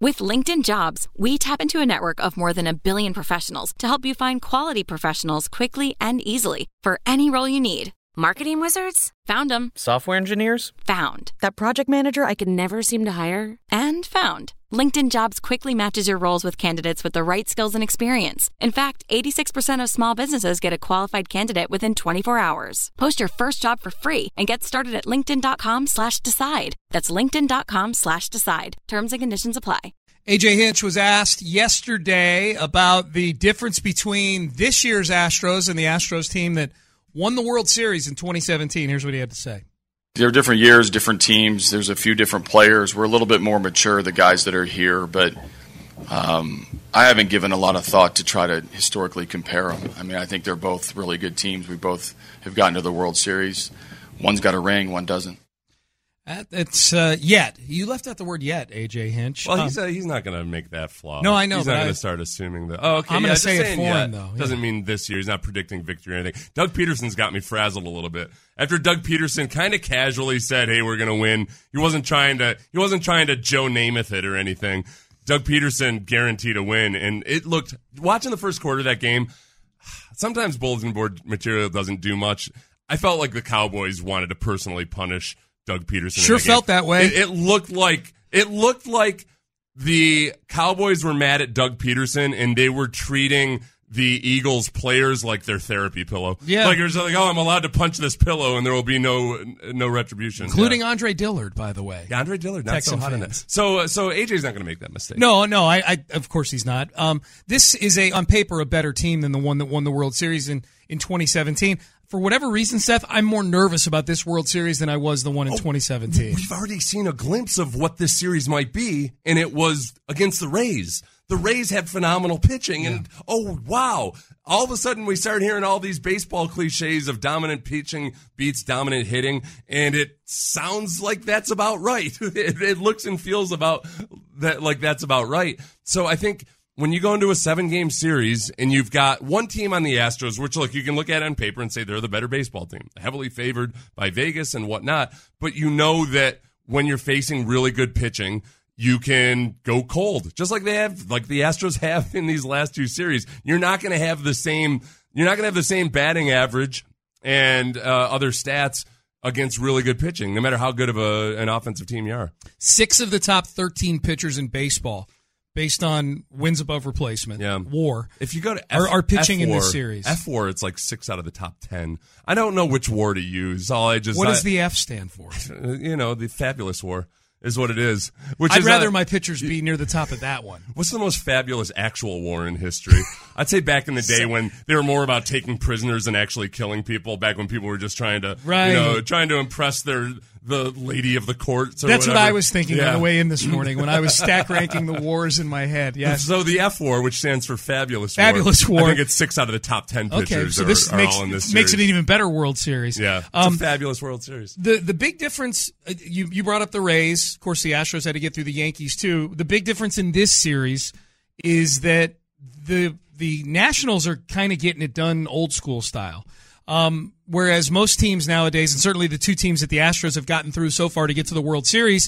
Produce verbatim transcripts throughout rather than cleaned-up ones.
With LinkedIn Jobs, we tap into a network of more than a billion professionals to help you find quality professionals quickly and easily for any role you need. Marketing wizards? Found them. Software engineers? Found. That project manager I could never seem to hire? And found. LinkedIn Jobs quickly matches your roles with candidates with the right skills and experience. In fact, eighty-six percent of small businesses get a qualified candidate within twenty-four hours. Post your first job for free and get started at linkedin.com slash decide. That's linkedin.com slash decide. Terms and conditions apply. A J Hinch was asked yesterday about the difference between this year's Astros and the Astros team that won the World Series in twenty seventeen. Here's what he had to say. There are different years, different teams. There's a few different players. We're a little bit more mature, the guys that are here, but um, I haven't given a lot of thought to try to historically compare them. I mean, I think they're both really good teams. We both have gotten to the World Series. One's got a ring, one doesn't. Uh, it's uh, yet. You left out the word yet, A J Hinch. Well, um, he's, uh, he's not going to make that flaw. No, I know. He's but not going I, to start assuming that. Oh, okay. I'm yeah, going to say it it foreign, yet. though. Yeah. Doesn't mean this year. He's not predicting victory or anything. Doug Peterson's got me frazzled a little bit. After Doug Peterson kind of casually said, "Hey, we're going to win," he wasn't trying to. He wasn't trying to Joe Namath it or anything. Doug Peterson guaranteed a win, and it looked. Watching the first quarter of that game, sometimes bulletin board material doesn't do much. I felt like the Cowboys wanted to personally punish Doug Peterson. Sure that felt that way. It, it looked like it looked like the Cowboys were mad at Doug Peterson and they were treating the Eagles players like their therapy pillow. Yeah, like it was like, oh, I'm allowed to punch this pillow and there will be no no retribution, including yeah. Andre Dillard, by the way. Yeah, Andre Dillard, not Texan so hot in fans. it. So uh, so A J's not going to make that mistake. No, no, I, I of course he's not. Um, this is a on paper a better team than the one that won the World Series in in twenty seventeen. For whatever reason, Seth, I'm more nervous about this World Series than I was the one in oh, twenty seventeen. We've already seen a glimpse of what this series might be, and it was against the Rays. The Rays had phenomenal pitching, and yeah. oh, wow. All of a sudden, we start hearing all these baseball cliches of dominant pitching beats dominant hitting, and it sounds like that's about right. it, it looks and feels about that like that's about right. So I think when you go into a seven-game series and you've got one team on the Astros, which, look, you can look at on paper and say they're the better baseball team, heavily favored by Vegas and whatnot, but you know that when you're facing really good pitching, you can go cold, just like they have, like the Astros have in these last two series. You're not going to have the same, you're not going to have the same batting average and uh, other stats against really good pitching, no matter how good of a, an offensive team you are. Six of the top thirteen pitchers in baseball, based on wins above replacement, yeah. WAR, if you go to F, are, are pitching F four, in this series. F four, it's like six out of the top ten. I don't know which WAR to use. All I just what I, does the F stand for? You know, the fabulous WAR is what it is. Which I'd is rather uh, my pitchers be near the top of that one. What's the most fabulous actual war in history? I'd say back in the day when they were more about taking prisoners than actually killing people. Back when people were just trying to, right. you know, trying to impress their the lady of the courts. Or That's whatever. what I was thinking yeah. on the way in this morning when I was stack ranking the wars in my head. Yes. So the F war, which stands for fabulous, fabulous war. war. I think it's six out of the top ten pitchers. Okay, so are, this are makes all in this makes it series. an even better World Series. Yeah, it's um, a fabulous World Series. The the big difference, uh, you you brought up the Rays. Of course, the Astros had to get through the Yankees too. The big difference in this series is that the the Nationals are kind of getting it done old school style. Um, whereas most teams nowadays, and certainly the two teams that the Astros have gotten through so far to get to the World Series,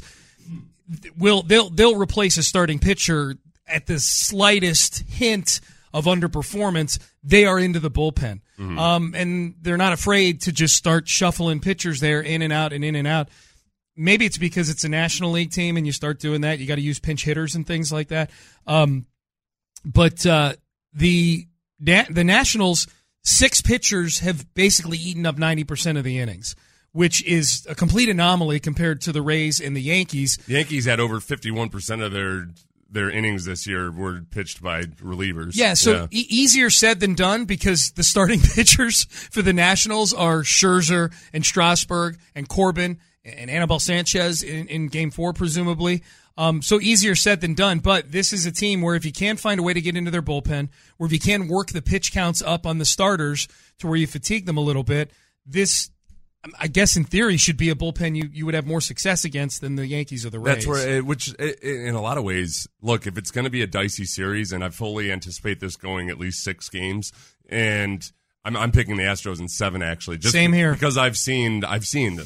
will they'll they'll replace a starting pitcher at the slightest hint of underperformance. They are into the bullpen, mm-hmm. um, and they're not afraid to just start shuffling pitchers there in and out and in and out. Maybe it's because it's a National League team, and you start doing that. You got to use pinch hitters and things like that. Um, but uh, the the Nationals. Six pitchers have basically eaten up ninety percent of the innings, which is a complete anomaly compared to the Rays and the Yankees. The Yankees had over fifty-one percent of their their innings this year were pitched by relievers. Yeah, so yeah. E- easier said than done because the starting pitchers for the Nationals are Scherzer and Strasburg and Corbin and Anibal Sanchez in, in Game four, presumably. Um, so easier said than done, but this is a team where if you can find a way to get into their bullpen, or if you can work the pitch counts up on the starters to where you fatigue them a little bit, this, I guess in theory, should be a bullpen you, you would have more success against than the Yankees or the Rays. That's where, it, which it, in a lot of ways, look, if it's going to be a dicey series, and I fully anticipate this going at least six games, and I'm, I'm picking the Astros in seven actually. Just Same here. Because I've seen, I've seen this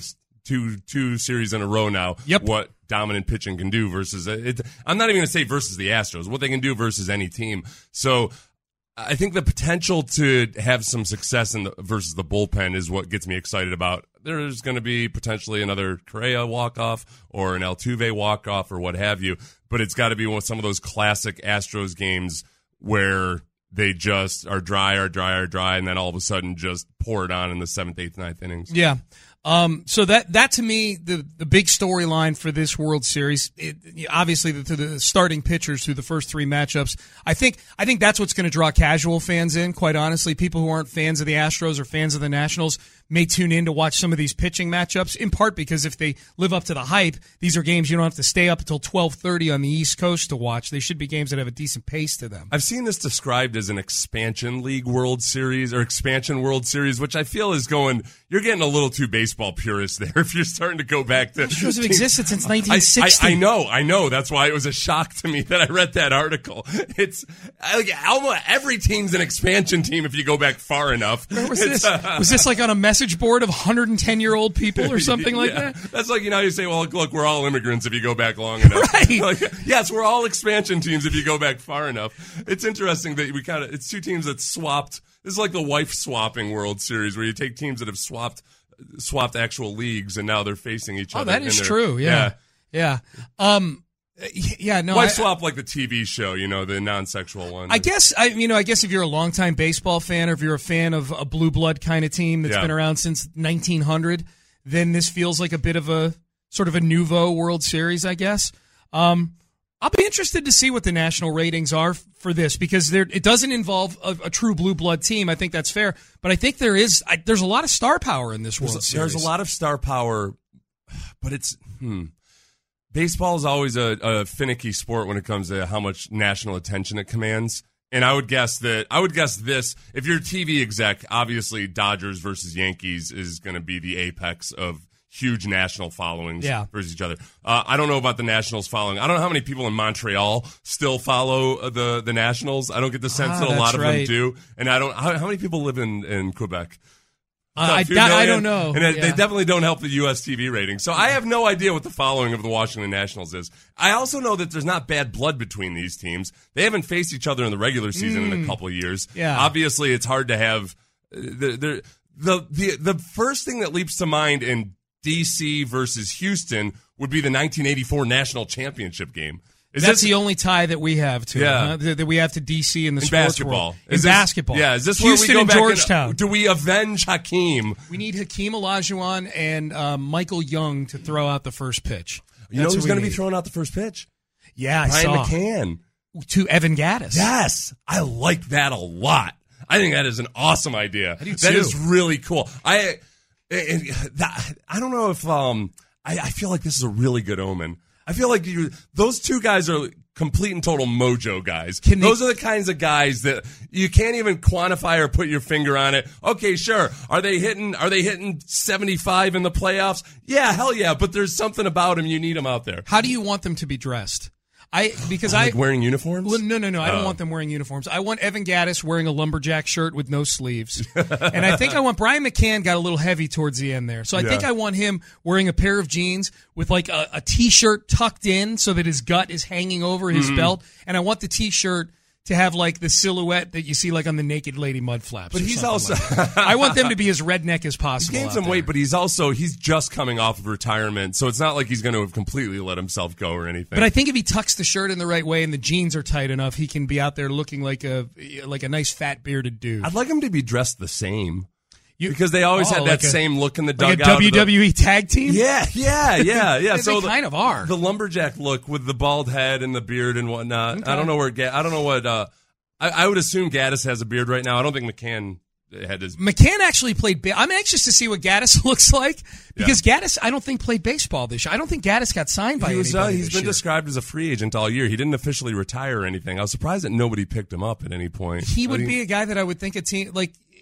two two series in a row now. Yep. What dominant pitching can do versus it. I'm not even going to say versus the Astros. What they can do versus any team. So I think the potential to have some success in the, versus the bullpen is what gets me excited about. There's going to be potentially another Correa walk-off or an Altuve walk-off or what have you, but it's got to be one of some of those classic Astros games where they just are dry, are dry, are dry, and then all of a sudden just pour it on in the seventh, eighth, ninth innings. Yeah. Um, so that, that to me, the, the big storyline for this World Series, it, obviously the, the starting pitchers through the first three matchups, I think, I think that's what's going to draw casual fans in, quite honestly. People who aren't fans of the Astros or fans of the Nationals may tune in to watch some of these pitching matchups, in part because if they live up to the hype, these are games you don't have to stay up until twelve thirty on the East Coast to watch. They should be games that have a decent pace to them. I've seen this described as an expansion league World Series or expansion World Series, which I feel is going, you're getting a little too baseball purist there if you're starting to go back to... Astros have existed since nineteen sixty. I, I, I know, I know. That's why it was a shock to me that I read that article. It's like almost every team's an expansion team if you go back far enough. Where was this? Uh, was this like on a message board of one hundred ten-year-old people or something like yeah. that? That's like, you know, you say, well, look, we're all immigrants if you go back long enough. Right. Like, yes, we're all expansion teams if you go back far enough. It's interesting that we kind of, it's two teams that swapped. This is like the wife swapping World Series where you take teams that have swapped swapped actual leagues and now they're facing each oh, other. Oh, that is their, true. Yeah. Yeah. yeah. Um, Yeah, no. Wife I, swap like the T V show, you know, the non-sexual one. I guess I, you know, I guess if you're a longtime baseball fan, or if you're a fan of a blue blood kind of team that's yeah. been around since nineteen hundred, then this feels like a bit of a sort of a nouveau World Series, I guess. Um, I'll be interested to see what the national ratings are for this because there it doesn't involve a, a true blue blood team. I think that's fair, but I think there is I, there's a lot of star power in this World there's, Series. There's a lot of star power, but it's. Hmm. Baseball is always a, a finicky sport when it comes to how much national attention it commands. And I would guess that I would guess this, if you're a T V exec, obviously Dodgers versus Yankees is going to be the apex of huge national followings yeah. versus each other. Uh, I don't know about the Nationals following. I don't know how many people in Montreal still follow the, the Nationals. I don't get the sense ah, that a lot of right. them do. And I don't, how, how many people live in, in Quebec? Uh, I, that, I don't know. And yeah. they definitely don't help the U S T V ratings. So I have no idea what the following of the Washington Nationals is. I also know that there's not bad blood between these teams. They haven't faced each other in the regular season mm. in a couple of years. Yeah. Obviously, it's hard to have the, the the the the first thing that leaps to mind in D C versus Houston would be the nineteen eighty-four National Championship game. Is That's this, the only tie that we have to yeah. huh? that, that we have to D C in the in sports basketball. world. Is in this, basketball. Yeah, is this Houston where we go and back Georgetown. And, do we avenge Hakeem? We need Hakeem Olajuwon and uh, Michael Young to throw out the first pitch. You That's know who's going to be need. throwing out the first pitch? Yeah, I Brian saw. McCann. To Evan Gattis. Yes, I like that a lot. I think that is an awesome idea. I do That too. is really cool. I it, it, that, I don't know if um I, I feel like this is a really good omen. I feel like you, those two guys are complete and total mojo guys. Can they, those are the kinds of guys that you can't even quantify or put your finger on it. Okay, sure. Are they hitting? Are they hitting seventy-five in the playoffs? Yeah, hell yeah. But there's something about them. You need them out there. How do you want them to be dressed? I because like I wearing uniforms. Well, no, no, no. I don't oh. want them wearing uniforms. I want Evan Gattis wearing a lumberjack shirt with no sleeves, and I think I want Brian McCann got a little heavy towards the end there. So I yeah. think I want him wearing a pair of jeans with like a, a t-shirt tucked in so that his gut is hanging over his mm-hmm. belt, and I want the t-shirt to have like the silhouette that you see like on the Naked Lady mud flaps. But he's also like I want them to be as redneck as possible. He's gained some there. weight, but he's also he's just coming off of retirement, so it's not like he's going to have completely let himself go or anything. But I think if he tucks the shirt in the right way and the jeans are tight enough, he can be out there looking like a like a nice fat bearded dude. I'd like him to be dressed the same. You, because they always oh, had like that a, same look in the like dugout. a W W E the, tag team? Yeah, yeah, yeah, yeah. they so they kind the, of are. The lumberjack look with the bald head and the beard and whatnot. Okay. I don't know where I don't know what uh, I, I would assume Gattis has a beard right now. I don't think McCann had his McCann actually played ba- I'm anxious to see what Gattis looks like because yeah. Gattis I don't think played baseball this year. I don't think Gattis got signed by he was, anybody uh, He's this been year. described as a free agent all year. He didn't officially retire or anything. I was surprised that nobody picked him up at any point. He would he, be a guy that I would think a team like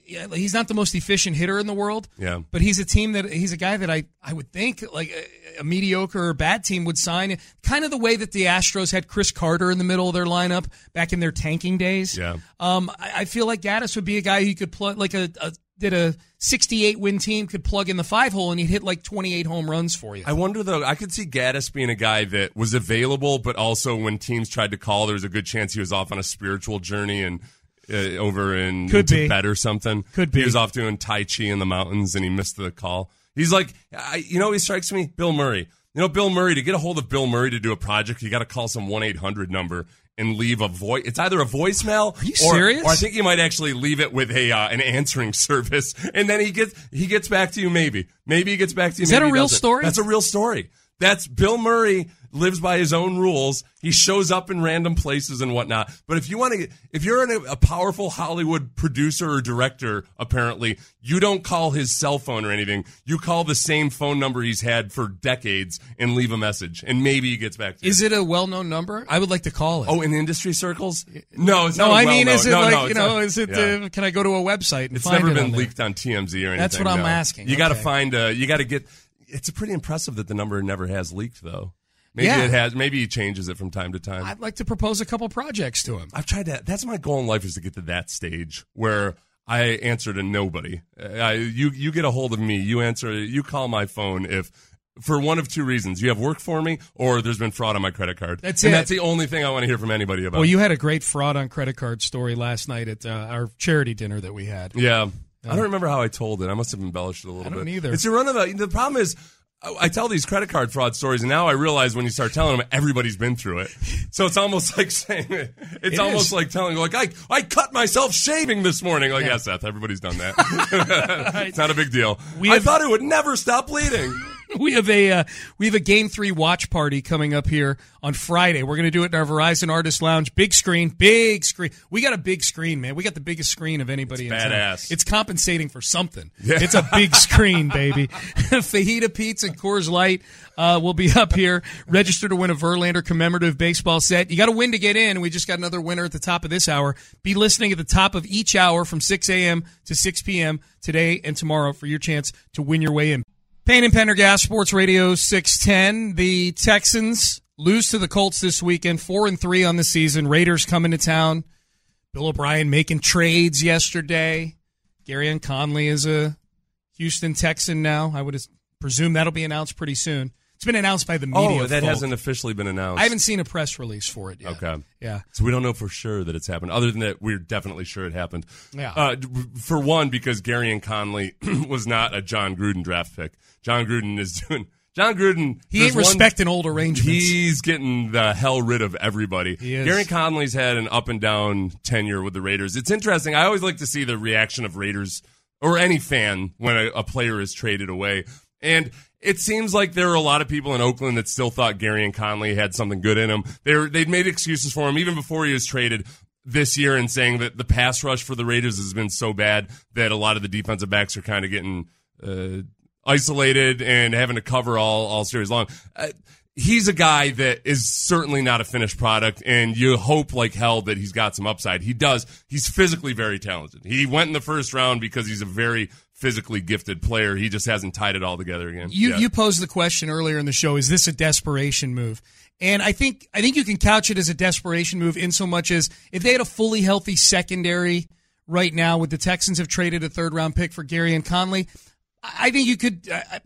he's not the most efficient hitter in the world. Yeah. But he's a team that he's a guy that I, I would think like a, a mediocre or bad team would sign. Kind of the way that the Astros had Chris Carter in the middle of their lineup back in their tanking days. Yeah. Um, I, I feel like Gaddis would be a guy who could plug like a, a did a sixty-eight win team could plug in the five hole and he'd hit like twenty-eight home runs for you. I wonder though. I could see Gaddis being a guy that was available, but also when teams tried to call, there was a good chance he was off on a spiritual journey and. Uh, over in Could be. Tibet or something. Could be. He was off doing Tai Chi in the mountains and he missed the call. He's like, I, you know, he strikes me, Bill Murray. You know, Bill Murray, to get a hold of Bill Murray to do a project, you got to call some one eight hundred number and leave a voice. It's either a voicemail Are you or, serious? or I think you might actually leave it with a uh, an answering service. And then he gets he gets back to you maybe. Maybe he gets back to you. Is that maybe a he real doesn't. story? That's a real story. That's Bill Murray lives by his own rules. He shows up in random places and whatnot. But if you want to, if you're an, a powerful Hollywood producer or director, apparently, you don't call his cell phone or anything. You call the same phone number he's had for decades and leave a message, and maybe he gets back to you. Is it a well-known number? I would like to call it. Oh, in industry circles? No, it's no, not. I well mean, known. is it no, like no, you it's know? not. Is it? Yeah. Uh, can I go to a website and It's find never it been on there? leaked on T M Z or anything. That's what I'm no. asking. You got to Okay. find. A, you got to get. It's pretty impressive that the number never has leaked, though. Maybe Yeah. it has. Maybe he changes it from time to time. I'd like to propose a couple projects to him. I've tried that. That's my goal in life, is to get to that stage where I answer to nobody. I, you you get a hold of me. You answer. You call my phone if, for one of two reasons, you have work for me or there's been fraud on my credit card. That's and it. that's the only thing I want to hear from anybody about. Well, you had a great fraud on credit card story last night at uh, our charity dinner that we had. yeah. I don't remember how I told it. I must have embellished it a little I bit. don't either. It's a run of the. The problem is, I tell these credit card fraud stories, and now I realize when you start telling them, everybody's been through it. So it's almost like saying, it's It almost is. like telling, like, I, I cut myself shaving this morning. Like, Yeah. yeah, Seth, everybody's done that. It's not a big deal. We I have- thought it would never stop bleeding. We have a uh, we have a Game Three watch party coming up here on Friday. We're going to do it in our Verizon Artist Lounge. Big screen, big screen. We got a big screen, man. We got the biggest screen of anybody It's in town. badass. It's compensating for something. Yeah. It's a big screen, baby. Fajita Pizza and Coors Light uh, will be up here. Register to win a Verlander commemorative baseball set. You got to win to get in. We just got another winner at the top of this hour. Be listening at the top of each hour from six a.m. to six p.m. today and tomorrow for your chance to win your way in. Payne and Pendergast, Sports Radio six ten. The Texans lose to the Colts this weekend, four and three on the season. Raiders coming to town. Bill O'Brien making trades yesterday. Garyon Conley is a Houston Texan now. I would presume that'll be announced pretty soon. It's been announced by the media. Oh, that folk. hasn't officially been announced. I haven't seen a press release for it yet. Okay. Yeah. So we don't know for sure that it's happened. Other than that, we're definitely sure it happened. Yeah. Uh, for one, because Garyon Conley was not a John Gruden draft pick. John Gruden is doing. John Gruden. He ain't there's one- respecting old arrangements. He's getting the hell rid of everybody. He is. Gary Conley's had an up and down tenure with the Raiders. It's interesting. I always like to see the reaction of Raiders or any fan when a, a player is traded away. And it seems like there are a lot of people in Oakland that still thought Garyon Conley had something good in him. They were, they'd made excuses for him even before he was traded this year, and saying that the pass rush for the Raiders has been so bad that a lot of the defensive backs are kind of getting uh, isolated and having to cover all, all series long. Uh, he's a guy that is certainly not a finished product, and you hope like hell that he's got some upside. He does. He's physically very talented. He went in the first round because he's a very physically gifted player. He just hasn't tied it all together again. You yet. you posed the question earlier in the show, is this a desperation move? And I think I think you can couch it as a desperation move in so much as if they had a fully healthy secondary right now, would the Texans have traded a third round pick for Garyon Conley? I think you could uh,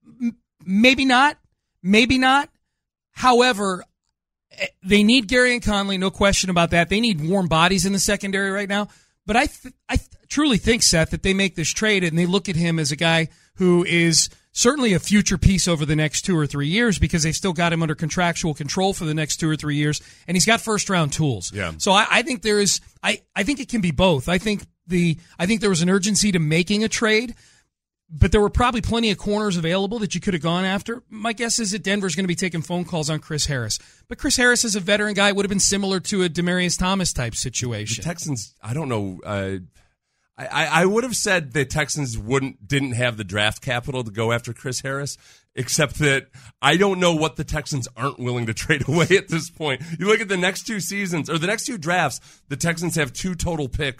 maybe not, maybe not. However, they need Garyon Conley, no question about that. They need warm bodies in the secondary right now. But I th- I th- truly think, Seth, that they make this trade and they look at him as a guy who is certainly a future piece over the next two or three years because they've still got him under contractual control for the next two or three years, and he's got first-round tools. Yeah. So I, I think there is I, I think it can be both. I think the I think there was an urgency to making a trade, but there were probably plenty of corners available that you could have gone after. My guess is that Denver's going to be taking phone calls on Chris Harris. But Chris Harris is a veteran guy. It would have been similar to a Demaryius Thomas type situation. The Texans, I don't know. Uh, I, I would have said the Texans wouldn't didn't have the draft capital to go after Chris Harris, except that I don't know what the Texans aren't willing to trade away at this point. You look at the next two seasons, or the next two drafts, the Texans have two total picks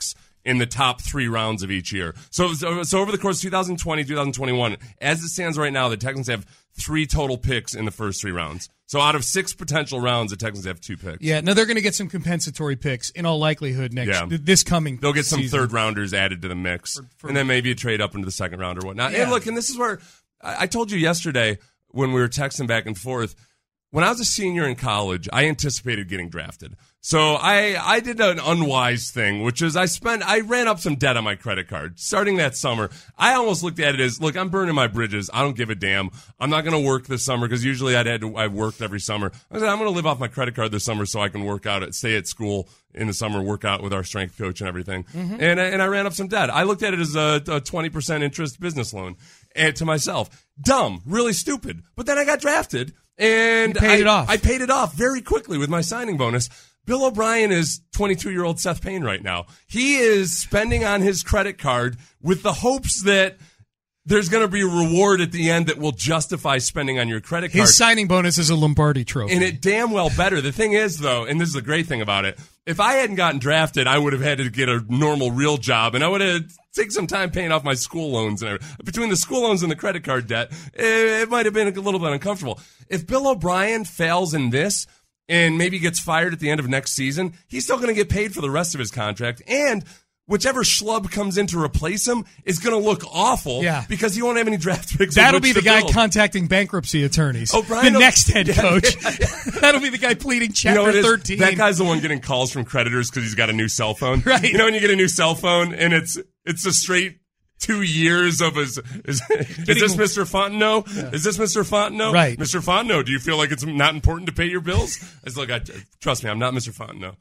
in the top three rounds of each year. So, so, so over the course of twenty twenty, twenty twenty-one, as it stands right now, the Texans have three total picks in the first three rounds. So out of six potential rounds, the Texans have two picks. Yeah, no, they're going to get some compensatory picks in all likelihood next yeah. this coming They'll get some season. third rounders added to the mix, for, for, and then maybe a trade up into the second round or whatnot. Yeah. And look, and this is where I, I told you yesterday when we were texting back and forth, when I was a senior in college, I anticipated getting drafted. So I, I did an unwise thing, which is I spent, I ran up some debt on my credit card starting that summer. I almost looked at it as, look, I'm burning my bridges. I don't give a damn. I'm not going to work this summer because usually I'd had to, I worked every summer. I said, I'm going to live off my credit card this summer so I can work out, at, stay at school in the summer, work out with our strength coach and everything. Mm-hmm. And, and I ran up some debt. I looked at it as a, a twenty percent interest business loan and to myself. Dumb, really stupid. But then I got drafted and you paid I, it off. I paid it off very quickly with my signing bonus. Bill O'Brien is twenty-two-year-old Seth Payne right now. He is spending on his credit card with the hopes that there's going to be a reward at the end that will justify spending on your credit card. His signing bonus is a Lombardi trophy. And it damn well better. The thing is, though, and this is the great thing about it, if I hadn't gotten drafted, I would have had to get a normal, real job, and I would have taken some time paying off my school loans. And everything. Between the school loans and the credit card debt, it, it might have been a little bit uncomfortable. If Bill O'Brien fails in this, and maybe gets fired at the end of next season, he's still going to get paid for the rest of his contract. And whichever schlub comes in to replace him is going to look awful yeah. because he won't have any draft picks. That'll be the guy build. contacting bankruptcy attorneys. Oh, Brian, the next head yeah, coach. Yeah, yeah. That'll be the guy pleading Chapter you know thirteen. That guy's the one getting calls from creditors because he's got a new cell phone. Right. You know when you get a new cell phone and it's it's a straight two years of his, is, is this Mister Fontenot? Yeah. Is this Mister Fontenot? Right. Mister Fontenot, do you feel like it's not important to pay your bills? It's like, I, trust me, I'm not Mister Fontenot.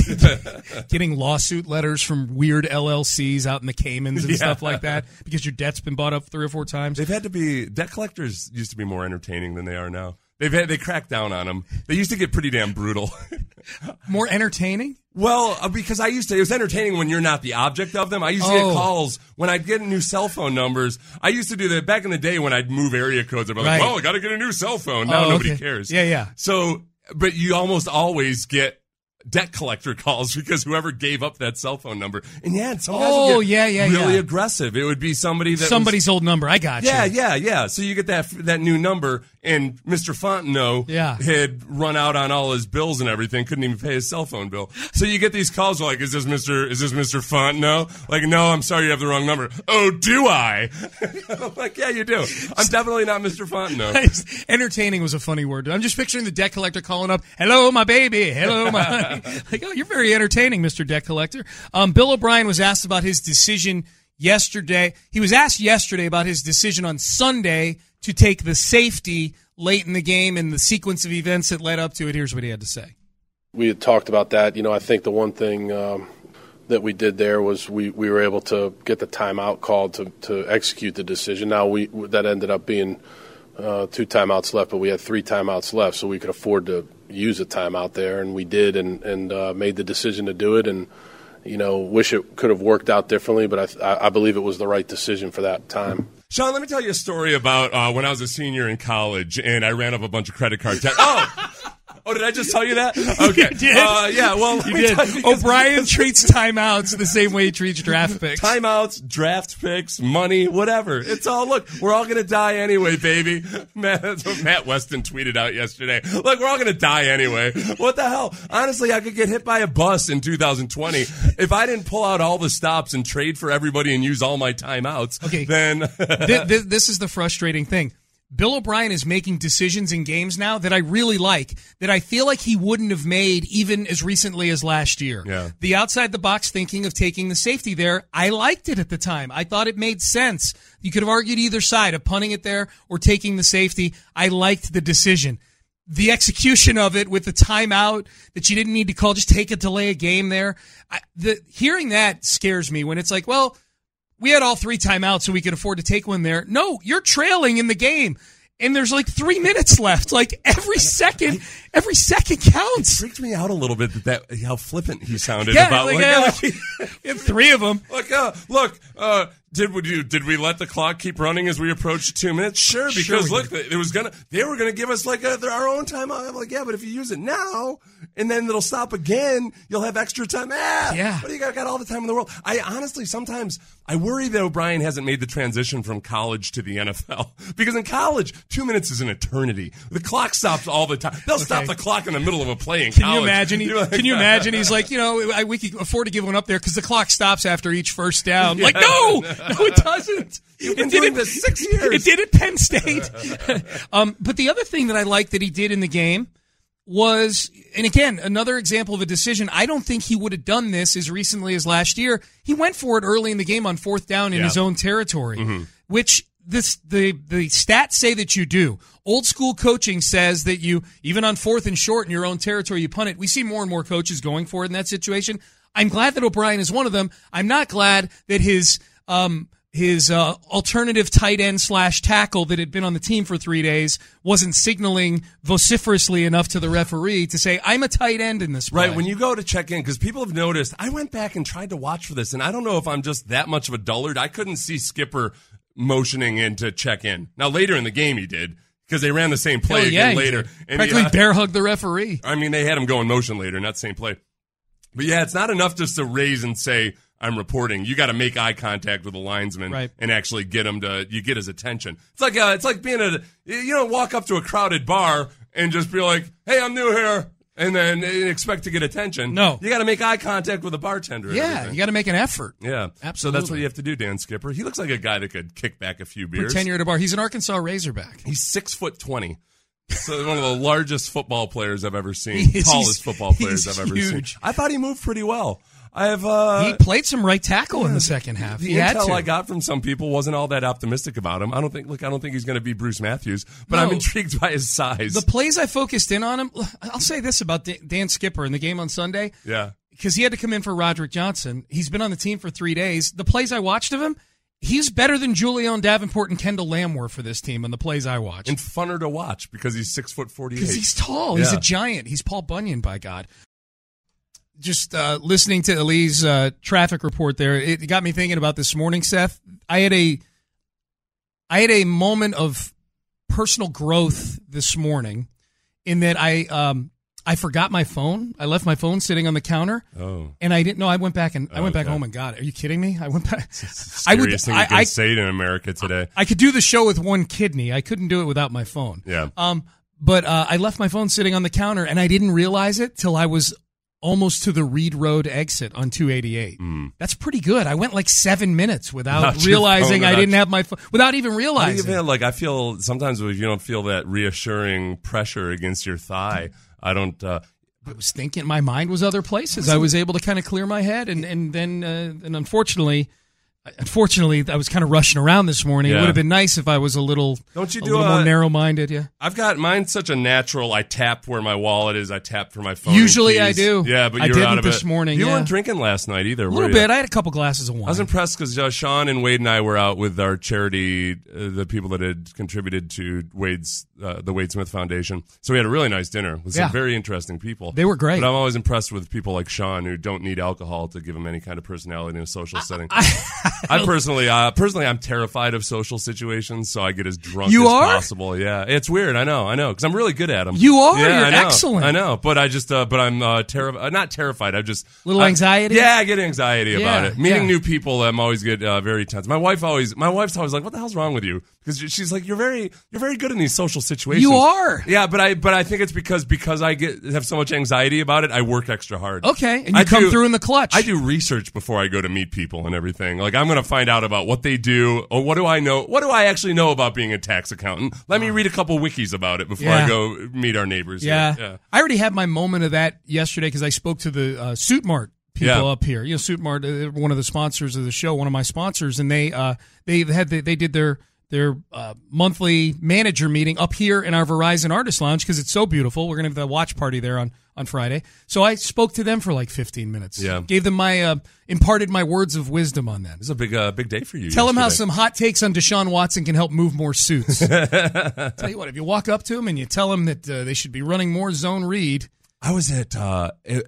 Getting lawsuit letters from weird L L Cs out in the Caymans and yeah. stuff like that because your debt's been bought up three or four times. They've had to be, debt collectors used to be more entertaining than they are now. They've had, they cracked down on them. They used to get pretty damn brutal. More entertaining? Well, uh, because I used to, it was entertaining when you're not the object of them. I used to oh. get calls when I'd get new cell phone numbers. I used to do that back in the day when I'd move area codes. I'd be like, right. well, I got to get a new cell phone. Now oh, nobody okay. cares. Yeah, yeah. So, but you almost always get debt collector calls because whoever gave up that cell phone number. And yeah, some guys oh, would get yeah, yeah, really yeah. aggressive. It would be somebody that Somebody's was, old number. I got yeah, you. Yeah, yeah, yeah. So you get that that new number, and Mister Fontenot yeah. had run out on all his bills and everything, couldn't even pay his cell phone bill. So you get these calls like, is this Mister Is this Mister Fontenot? Like, no, I'm sorry, you have the wrong number. Oh, do I? I'm like, yeah, you do. I'm definitely not Mister Fontenot. Entertaining was a funny word. I'm just picturing the debt collector calling up, hello, my baby. Hello, my honey. Like, oh, you're very entertaining, Mister Debt Collector. Um, Bill O'Brien was asked about his decision yesterday. He was asked yesterday about his decision on Sunday to take the safety late in the game and the sequence of events that led up to it. Here's what he had to say. We had talked about that. You know, I think the one thing um, that we did there was we, we were able to get the timeout called to, to execute the decision. Now, we that ended up being uh, two timeouts left, but we had three timeouts left, so we could afford to use a timeout there, and we did, and, and uh, made the decision to do it. And, you know, wish it could have worked out differently, but I, I believe it was the right decision for that time. Sean, let me tell you a story about uh, when I was a senior in college, and I ran up a bunch of credit card debt. Oh! Oh, did I just tell you that? Okay. You did. Uh, yeah, well, you did. You, O'Brien treats timeouts the same way he treats draft picks. Timeouts, draft picks, money, whatever. It's all, look, we're all going to die anyway, baby. Matt, that's what Matt Weston tweeted out yesterday. Look, we're all going to die anyway. What the hell? Honestly, I could get hit by a bus in two thousand twenty. If I didn't pull out all the stops and trade for everybody and use all my timeouts, okay. then... this, this, this is the frustrating thing. Bill O'Brien is making decisions in games now that I really like, that I feel like he wouldn't have made even as recently as last year. Yeah. The outside-the-box thinking of taking the safety there, I liked it at the time. I thought it made sense. You could have argued either side of punting it there or taking the safety. I liked the decision. The execution of it with the timeout that you didn't need to call, just take a delay a game there. I, the hearing that scares me when it's like, well, we had all three timeouts so we could afford to take one there. No, you're trailing in the game, and there's like three minutes left. Like every second, every second counts. It freaked me out a little bit that, that how flippant he sounded yeah, about like, like, uh, uh, we had three of them. Look, uh, look, uh, Did we do? Did we let the clock keep running as we approached two minutes? Sure, because Sure we look, did. it was gonna. They were gonna give us like a, our own time. I'm like, yeah, but if you use it now, and then it'll stop again, you'll have extra time. Ah, Yeah. What do you got? Got all the time in the world. I honestly sometimes I worry that O'Brien hasn't made the transition from college to the N F L because in college, two minutes is an eternity. The clock stops all the time. They'll stop the clock in the middle of a play in Can college. you imagine? He, You're like, can you imagine? He's like, you know, I, we could afford to give one up there because the clock stops after each first down. Like, no, no, it doesn't. You've been It did doing it- this six years. It did at Penn State. um, but the other thing that I like that he did in the game was, and again, another example of a decision. I don't think he would have done this as recently as last year. He went for it early in the game on fourth down in Yeah. his own territory, Mm-hmm. which this the the stats say that you do. Old school coaching says that you, even on fourth and short in your own territory, you punt it. We see more and more coaches going for it in that situation. I'm glad that O'Brien is one of them. I'm not glad that his um, his uh, alternative tight end slash tackle that had been on the team for three days wasn't signaling vociferously enough to the referee to say, I'm a tight end in this play. Right, when you go to check in, because people have noticed, I went back and tried to watch for this, and I don't know if I'm just that much of a dullard. I couldn't see Skipper motioning in to check in. Now, later in the game he did, because they ran the same play Hell yeah, again he later. did. And Practically yeah, bear hug the referee. I mean, they had him go in motion later, not the same play. But yeah, it's not enough just to raise and say, I'm reporting. You got to make eye contact with the linesman Right. and actually get him to, you get his attention. It's like, uh, it's like being a, you don't walk up to a crowded bar and just be like, hey, I'm new here. And then expect to get attention. No. You got to make eye contact with the bartender. and Yeah, everything. you got to make an effort. Yeah, Absolutely. So that's what you have to do, Dan Skipper. He looks like a guy that could kick back a few beers. Pretend you're at a bar. He's an Arkansas Razorback. He's six foot twenty. So one of the largest football players I've ever seen. He is- Tallest he's- football players he's I've ever huge. seen. I thought he moved pretty well. I have. Uh, He played some right tackle in the second half. the He had intel to. I got from some people wasn't all that optimistic about him. I don't think. Look, I don't think he's going to be Bruce Matthews, but No. I'm intrigued by his size. The plays I focused in on him, I'll say this about Dan- Dan Skipper in the game on Sunday, yeah. because he had to come in for Roderick Johnson. He's been on the team for three days. The plays I watched of him, he's better than Julian Davenport and Kendall Lamb were for this team on the plays I watched. And funner to watch because he's six foot forty eight. Because he's tall. He's Yeah. a giant. He's Paul Bunyan, by God. Just uh, listening to Eli's uh, traffic report there, it got me thinking about this morning, Seth. I had a, I had a moment of personal growth this morning, in that I, um, I forgot my phone. I left my phone sitting on the counter, Oh. and I didn't know. I went back and I went back Okay. home and got it. Are you kidding me? I went back. Scariest I would. thing I, you can I, say in America today. I could do the show with one kidney. I couldn't do it without my phone. Yeah. Um, but uh, I left my phone sitting on the counter, and I didn't realize it till I was almost to the Reed Road exit on two eighty-eight. That's pretty good. I went like seven minutes without Without your realizing phone, I without- didn't have my phone, without even How do you realizing. feel? Like I feel sometimes if you don't feel that reassuring pressure against your thigh, I don't. Uh, I was thinking my mind was other places. I was able to kind of clear my head, and and then uh, and unfortunately. Unfortunately, I was kind of rushing around this morning. It Yeah. would have been nice if I was a little, Don't you a do little a- more narrow-minded. Yeah, I've got mine's such a natural. I tap where my wallet is. I tap for my phone. Usually and I keys. do. Yeah, but I you're didn't out of this it. morning, You yeah. weren't drinking last night either. a were little you? bit. I had a couple glasses of wine. I was impressed because uh, Sean and Wade and I were out with our charity, uh, the people that had contributed to Wade's, uh, the Wade Smith Foundation. So we had a really nice dinner with some Yeah. very interesting people. They were great. But I'm always impressed with people like Sean who don't need alcohol to give them any kind of personality in a social setting. I personally, uh, personally, I'm terrified of social situations, so I get as drunk You as are? possible. Yeah, it's weird. I know, I know, because I'm really good at them. You are? Yeah, You're I know, excellent. I know, but I just, uh, but I'm uh, terrified. Not terrified. I'm just Little I- anxiety? Yeah, I get anxiety about Yeah, it. Meeting yeah. new people, I'm always get uh, very tense. My wife always, my wife's always like, "What the hell's wrong with you?" Because she's like, "You're very, you're very good in these social situations." You are. Yeah, but I, but I think it's because because I get have so much anxiety about it. I work extra hard. Okay, and you I come do- through in the clutch. I do research before I go to meet people and everything. Like I'm going to find out about what they do, or what do I know? What do I actually know about being a tax accountant? Let me read a couple wikis about it before Yeah. I go meet our neighbors. Yeah. here. yeah. I already had my moment of that yesterday because I spoke to the uh, Suit Mart people Yeah. up here. You know, Suit Mart, uh, one of the sponsors of the show, one of my sponsors, and they uh, they had the, they did their their uh, monthly manager meeting up here in our Verizon Artist Lounge because it's so beautiful. We're gonna have the watch party there on on Friday. So I spoke to them for like fifteen minutes. Yeah. Gave them my uh, imparted my words of wisdom on them. This is a big, uh, big day for you. Tell them how yesterday. some hot takes on Deshaun Watson can help move more suits. Tell you what, if you walk up to him and you tell him that uh, they should be running more zone read, I was at uh, it,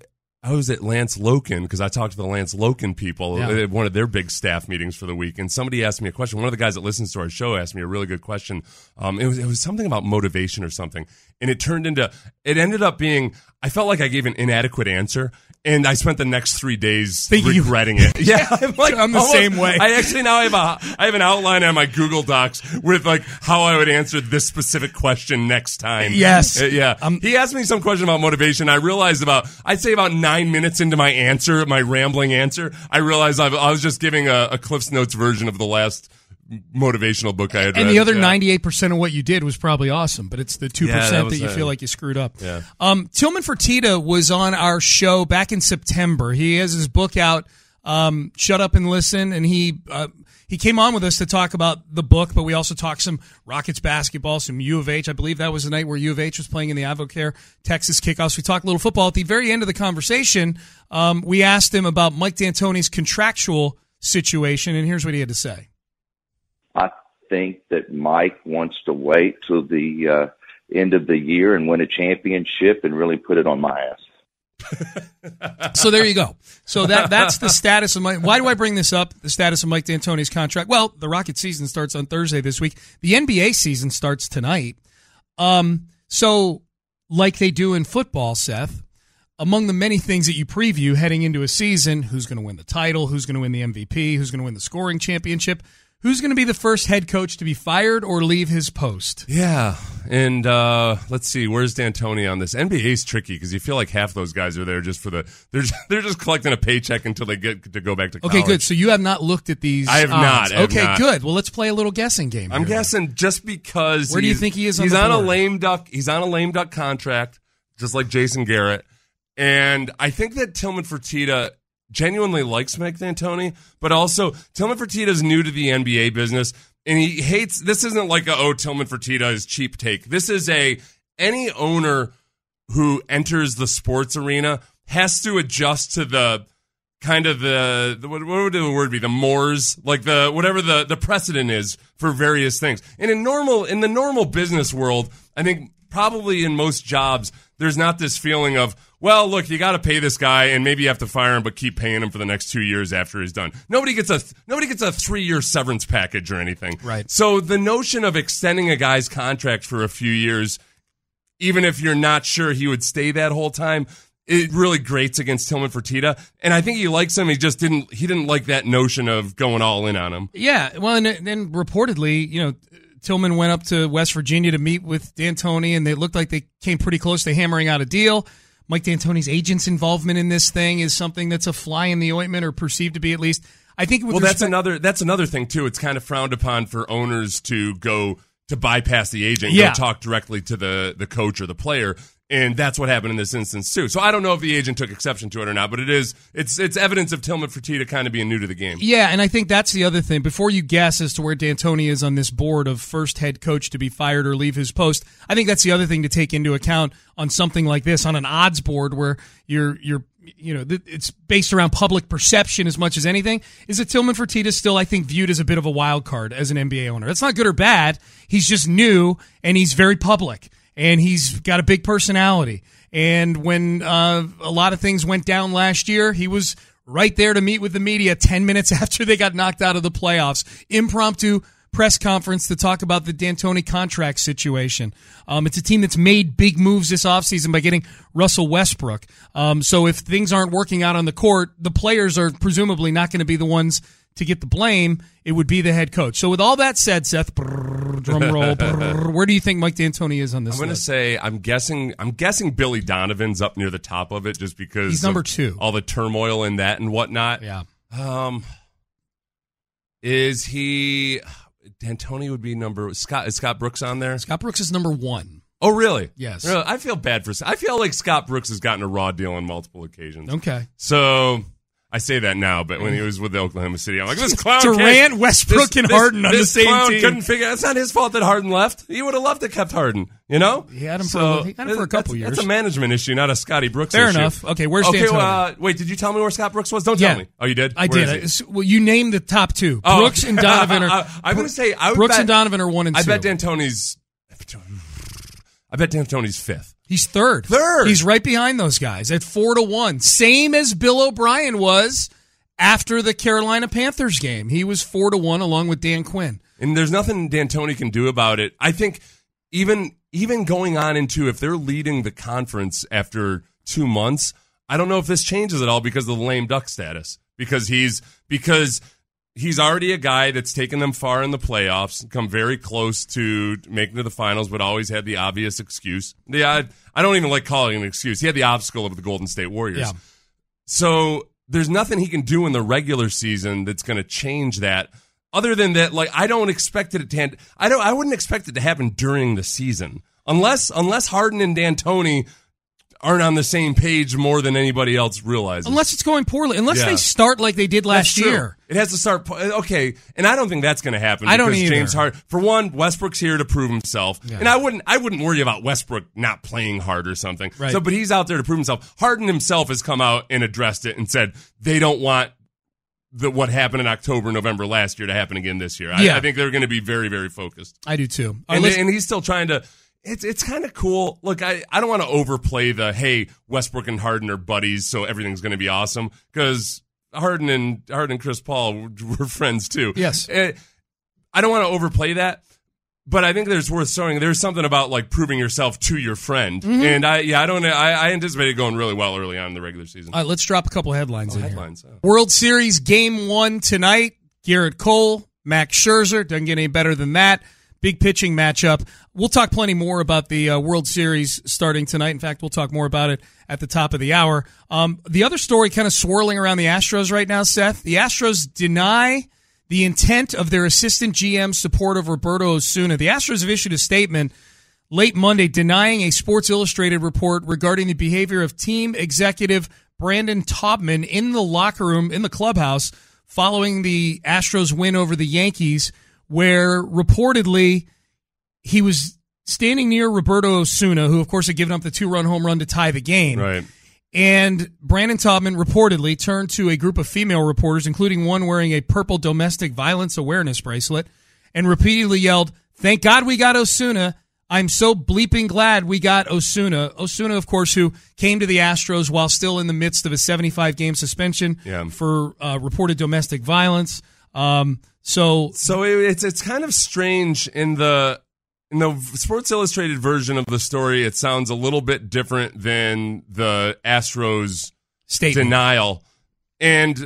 I was at Lance Loken because I talked to the Lance Loken people Yeah. at one of their big staff meetings for the week, and somebody asked me a question. One of the guys that listens to our show asked me a really good question. Um, it was it was something about motivation or something, and it turned into it ended up being I felt like I gave an inadequate answer, and I spent the next three days Thinking you- regretting it. Yeah, I'm, like, I'm the almost- same way. I actually now have a I have an outline on my Google Docs with like how I would answer this specific question next time. Yes. Uh, yeah. Um, he asked me some question about motivation. I realized about I'd say about nine minutes into my answer, my rambling answer, I realized I, I was just giving a, a Cliff's Notes version of the last motivational book I had read. And the other Yeah. ninety-eight percent of what you did was probably awesome, but it's the two Yeah, that percent was that you it. feel like you screwed up. Yeah. Um, Tillman Fertitta was on our show back in September. He has his book out, um, Shut Up and Listen, and he uh, he came on with us to talk about the book, but we also talked some Rockets basketball, some U of H. I believe that was the night where U of H was playing in the Avocare Texas kickoffs. We talked a little football. At the very end of the conversation, um, we asked him about Mike D'Antoni's contractual situation, and here's what he had to say. I think that Mike wants to wait till the uh, end of the year and win a championship and really put it on my ass. So there you go. So that that's the status of Mike. Why do I bring this up? The status of Mike D'Antoni's contract. Well, the Rocket season starts on Thursday this week. The N B A season starts tonight. Um, so like they do in football, Seth, among the many things that you preview heading into a season, who's going to win the title, who's going to win the M V P, who's going to win the scoring championship, who's going to be the first head coach to be fired or leave his post? Yeah, and uh, let's see, where's D'Antoni on this? N B A's tricky because you feel like half those guys are there just for the they're just, they're just collecting a paycheck until they get to go back to college. Okay, good. So you have not looked at these. I have odds. not, I have okay, not. good. Well, let's play a little guessing game. I'm here. guessing just because Where do you he's- think he is on He's the on a board? lame duck. He's on a lame duck contract, just like Jason Garrett. And I think that Tillman Fertitta genuinely likes Mike D'Antoni, but also Tillman Fertitta is new to the N B A business. And he hates, this isn't like a, oh, Tillman Fertitta is cheap take. This is a, any owner who enters the sports arena has to adjust to the kind of the, the what, what would the word be? The mores, like the, whatever the, the precedent is for various things. And in normal, in the normal business world, I think probably in most jobs, there's not this feeling of, well, look, you got to pay this guy, and maybe you have to fire him, but keep paying him for the next two years after he's done. Nobody gets a nobody gets a three year severance package or anything. Right. So the notion of extending a guy's contract for a few years, even if you're not sure he would stay that whole time, it really grates against Tillman Fertitta. And I think he likes him. He just didn't. He didn't like that notion of going all in on him. Yeah. Well, and then reportedly, you know, Tillman went up to West Virginia to meet with D'Antoni, and they looked like they came pretty close to hammering out a deal. Mike D'Antoni's agent's involvement in this thing is something that's a fly in the ointment, or perceived to be at least. I think. With Well, that's respect- another. That's another thing too. It's kind of frowned upon for owners to go to bypass the agent, Yeah. go talk directly to the the coach or the player. And that's what happened in this instance too. So I don't know if the agent took exception to it or not, but it is it's it's evidence of Tillman Fertitta kind of being new to the game. Yeah, and I think that's the other thing. Before you guess as to where D'Antoni is on this board of first head coach to be fired or leave his post, I think that's the other thing to take into account on something like this, on an odds board where you're you're you know it's based around public perception as much as anything. Is that Tillman Fertitta is still, I think, viewed as a bit of a wild card as an N B A owner? That's not good or bad. He's just new and he's very public. And he's got a big personality. And when uh, a lot of things went down last year, he was right there to meet with the media ten minutes after they got knocked out of the playoffs. Impromptu press conference to talk about the D'Antoni contract situation. Um, it's a team that's made big moves this offseason by getting Russell Westbrook. Um, so if things aren't working out on the court, the players are presumably not going to be the ones to get the blame. It would be the head coach. So with all that said, Seth, brrr, drum roll, brrr, where do you think Mike D'Antoni is on this I'm going to list? say I'm guessing I'm guessing Billy Donovan's up near the top of it just because He's number of two. all the turmoil in that and whatnot. Yeah. Um, is he D'Antoni would be number Scott? Is Scott Brooks on there? Scott Brooks is number one. Oh, really? Yes. Really? I feel bad for. I feel like Scott Brooks has gotten a raw deal on multiple occasions. Okay. So I say that now, but when he was with Oklahoma City, I'm like, this clown. Durant, can't- Westbrook, this- and this- Harden on the this same clown team. Couldn't figure. It's not his fault that Harden left. He would have loved to kept Harden. You know. He had him for- So, he had him for a couple that's, years. That's a management issue, not a Scotty Brooks Fair issue. enough. Okay, where's Okay, D'Antoni? well, uh, wait, did you tell me where Scott Brooks was? Don't Yeah. tell me. Oh, you did? I Where did. is he? I- s- well, you named the top two. Oh. Brooks and Donovan are. I, I'm going to say I would Brooks bet, and Donovan are one and I two. bet D'Antoni's. I bet D'Antoni's fifth. He's third. Third. He's right behind those guys at four to one. Same as Bill O'Brien was after the Carolina Panthers game. He was four to one along with Dan Quinn. And there's nothing D'Antoni can do about it. I think even even going on into if they're leading the conference after two months, I don't know if this changes at all because of the lame duck status. Because he's because he's already a guy that's taken them far in the playoffs, come very close to making to the finals, but always had the obvious excuse. Yeah, I, I don't even like calling it an excuse. He had the obstacle of the Golden State Warriors. Yeah. So there's nothing he can do in the regular season that's going to change that. Other than that, like I don't expect it to. Hand, I don't. I wouldn't expect it to happen during the season, unless unless Harden and D'Antoni aren't on the same page more than anybody else realizes. Unless it's going poorly. Unless Yeah. they start like they did last year. It has to start. Okay, and I don't think that's going to happen. I don't because either. James Harden, for one, Westbrook's here to prove himself, Yeah. and I wouldn't. I wouldn't worry about Westbrook not playing hard or something. Right. So, but he's out there to prove himself. Harden himself has come out and addressed it and said they don't want the what happened in October, November last year to happen again this year. I, Yeah. I think they're going to be very, very focused. I do too. All right, And, let's- and he's still trying to. It's it's kind of cool. Look, I, I don't want to overplay the hey Westbrook and Harden are buddies, so everything's going to be awesome because Harden and Harden and Chris Paul were, were friends too. Yes. Uh, I don't want to overplay that, but I think there's worth showing. There's something about like proving yourself to your friend, Mm-hmm. and I yeah I don't I, I anticipate it going really well early on in the regular season. All right, let's drop a couple headlines Oh, in headlines, here. oh. World Series Game One tonight. Garrett Cole, Max Scherzer. Doesn't get any better than that. Big pitching matchup. We'll talk plenty more about the uh, World Series starting tonight. In fact, we'll talk more about it at the top of the hour. Um, the other story kind of swirling around the Astros right now, Seth. The Astros deny the intent of their assistant G M support of Roberto Osuna. The Astros have issued a statement late Monday denying a Sports Illustrated report regarding the behavior of team executive Brandon Taubman in the locker room, in the clubhouse, following the Astros win over the Yankees, where reportedly he was standing near Roberto Osuna, who, of course, had given up the two-run home run to tie the game. Right. And Brandon Taubman reportedly turned to a group of female reporters, including one wearing a purple domestic violence awareness bracelet, and repeatedly yelled, "Thank God we got Osuna. I'm so bleeping glad we got Osuna." Osuna, of course, who came to the Astros while still in the midst of a seventy-five game suspension Yeah. for uh, reported domestic violence. Um, so, So it, it's it's kind of strange in the in the Sports Illustrated version of the story. It sounds a little bit different than the Astros statement. denial, and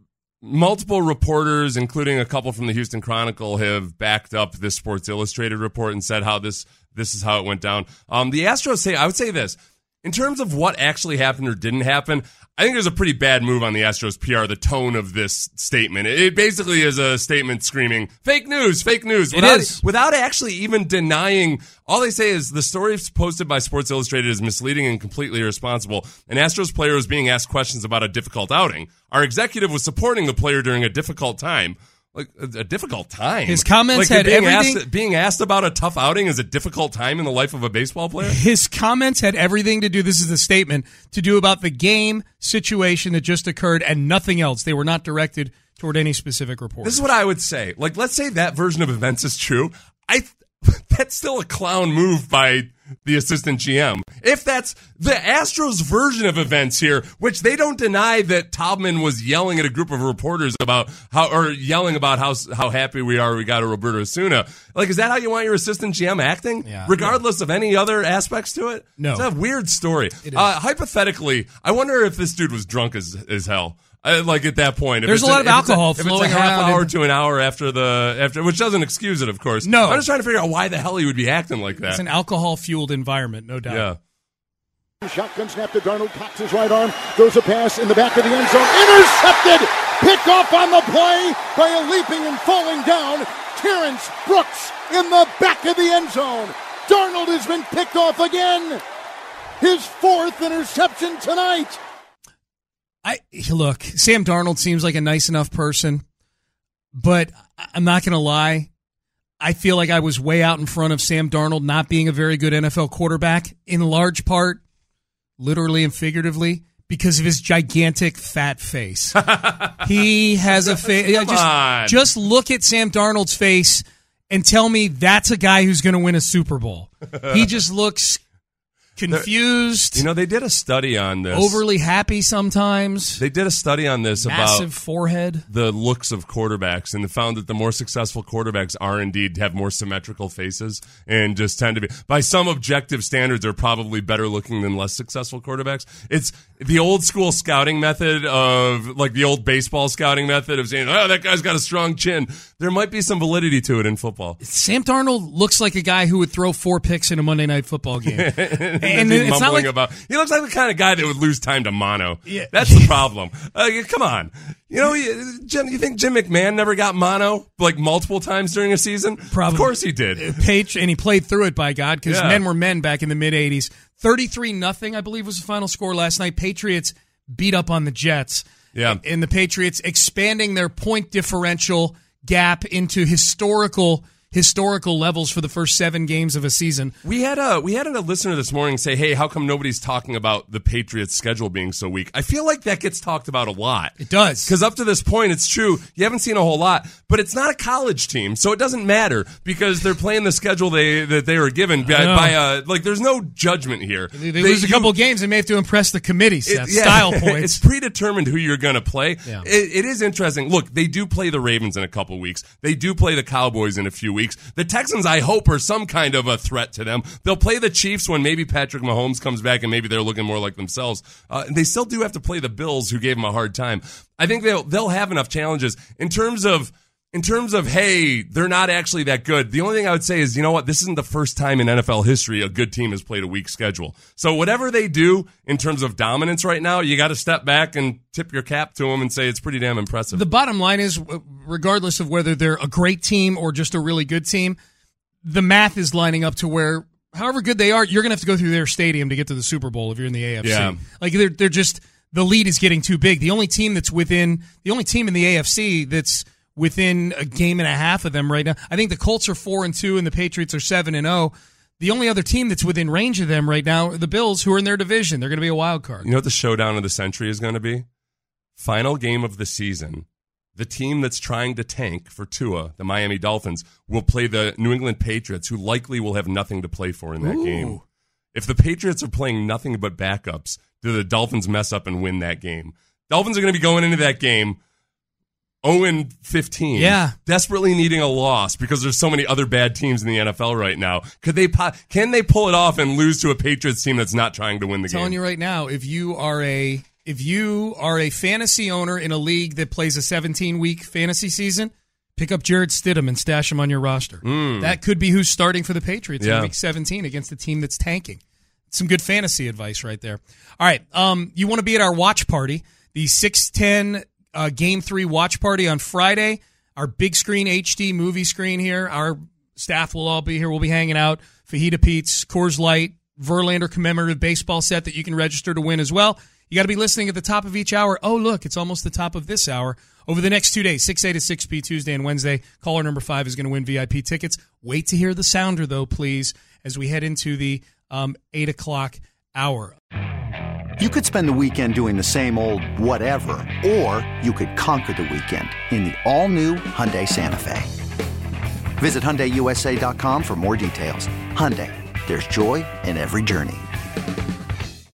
multiple reporters, including a couple from the Houston Chronicle, have backed up this Sports Illustrated report and said how this this is how it went down. Um, the Astros say, I would say this in terms of what actually happened or didn't happen. I think there's a pretty bad move on the Astros P R, the tone of this statement. It basically is a statement screaming, fake news, fake news. Without, it is. Without actually even denying, all they say is the story posted by Sports Illustrated is misleading and completely irresponsible. An Astros player was being asked questions about a difficult outing. Our executive was supporting the player during a difficult time. Like a, a difficult time. His comments like had being everything- Asked, being asked about a tough outing is a difficult time in the life of a baseball player? His comments had everything to do, this is the statement, to do about the game situation that just occurred and nothing else. They were not directed toward any specific report. This is what I would say. Like, let's say that version of events is true. I that's still a clown move by the assistant G M. If that's the Astros version of events here, which they don't deny that Taubman was yelling at a group of reporters about how, or yelling about how how happy we are we got a Roberto Osuna. Like, is that how you want your assistant G M acting? Yeah. Regardless of any other aspects to it? No. It's a weird story. Uh, hypothetically, I wonder if this dude was drunk as, as hell. Uh, like at that point, if There's it's a lot of if it's alcohol if flowing it's a half around hour and- to an hour after the after, which doesn't excuse it, of course. No. I'm just trying to figure out why the hell he would be acting like that. It's an alcohol-fueled environment, no doubt. Yeah. Shotgun snap to Darnold, cocks his right arm, throws a pass in the back of the end zone, intercepted! Picked off on the play by a leaping and falling down Terrence Brooks in the back of the end zone. Darnold has been picked off again. His fourth interception tonight. I look, Sam Darnold seems like a nice enough person, but I'm not going to lie. I feel like I was way out in front of Sam Darnold not being a very good N F L quarterback, in large part, literally and figuratively, because of his gigantic fat face. He has a face. Yeah, on. just, just look at Sam Darnold's face and tell me that's a guy who's going to win a Super Bowl. He just looks confused. You know, they did a study on this. Overly happy sometimes. They did a study on this Massive about Massive forehead. The looks of quarterbacks, and they found that the more successful quarterbacks are indeed have more symmetrical faces and just tend to be, by some objective standards, are probably better looking than less successful quarterbacks. It's the old school scouting method of, like the old baseball scouting method of saying, oh, that guy's got a strong chin. There might be some validity to it in football. Sam Darnold looks like a guy who would throw four picks in a Monday Night Football game. And it's not like about, he looks like the kind of guy that would lose time to mono. Yeah. That's the problem. Uh, come on. You know, Jim, you think Jim McMahon never got mono like multiple times during a season? Probably. Of course he did. Page, and he played through it, by God, because yeah. men were men back in the mid-eighties. thirty-three nothing, I believe, was the final score last night. Patriots beat up on the Jets. Yeah. And the Patriots expanding their point differential gap into historical historical levels for the first seven games of a season. We had a we had a listener this morning say, hey, how come nobody's talking about the Patriots' schedule being so weak? I feel like that gets talked about a lot. It does. Because up to this point, it's true, you haven't seen a whole lot, but it's not a college team, so it doesn't matter because they're playing the schedule they that they were given by, by a, like, there's no judgment here. They, they lose a couple you, games, they may have to impress the committee, Seth. It, yeah, style points. It's predetermined who you're going to play. Yeah. It, it is interesting. Look, they do play the Ravens in a couple weeks. They do play the Cowboys in a few weeks. The Texans, I hope, are some kind of a threat to them. They'll play the Chiefs when maybe Patrick Mahomes comes back and maybe they're looking more like themselves. Uh, they still do have to play the Bills, who gave them a hard time. I think they'll they'll have enough challenges in terms of in terms of hey, they're not actually that good. The only thing I would say is, you know what, this isn't the first time in N F L history a good team has played a weak schedule. So whatever they do in terms of dominance right now, you got to step back and tip your cap to them and say it's pretty damn impressive. The bottom line is, regardless of whether they're a great team or just a really good team, the math is lining up to where, however good they are, you're going to have to go through their stadium to get to the Super Bowl if you're in the A F C. Yeah. Like, they're they're just, the lead is getting too big. The only team that's within, the only team in the A F C that's within a game and a half of them right now, I think the Colts are four and two and the Patriots are seven and zero. The only other team that's within range of them right now are the Bills, who are in their division. They're going to be a wild card. You know what the showdown of the century is going to be? Final game of the season. The team that's trying to tank for Tua, the Miami Dolphins, will play the New England Patriots, who likely will have nothing to play for in that Ooh. game. If the Patriots are playing nothing but backups, do the Dolphins mess up and win that game? Dolphins are going to be going into that game oh and fifteen. Yeah. Desperately needing a loss because there's so many other bad teams in the N F L right now. Could they po- can they pull it off and lose to a Patriots team that's not trying to win the I'm game? telling you right now, if you are a if you are a fantasy owner in a league that plays a seventeen-week fantasy season, pick up Jarrett Stidham and stash him on your roster. Mm. That could be who's starting for the Patriots yeah. in week seventeen against a team that's tanking. Some good fantasy advice right there. All right, um, you want to be at our watch party, the six ten Uh, Game three watch party on Friday, our big screen H D movie screen here. Our staff will all be here. We'll be hanging out. Fajita Pete's, Coors Light, Verlander commemorative baseball set that you can register to win as well. You got to be listening at the top of each hour. Oh, look, it's almost the top of this hour. Over the next two days, six A to six P, Tuesday and Wednesday, caller number five is going to win V I P tickets. Wait to hear the sounder, though, please, as we head into the um, eight o'clock hour. You could spend the weekend doing the same old whatever, or you could conquer the weekend in the all-new Hyundai Santa Fe. Visit Hyundai U S A dot com for more details. Hyundai, there's joy in every journey.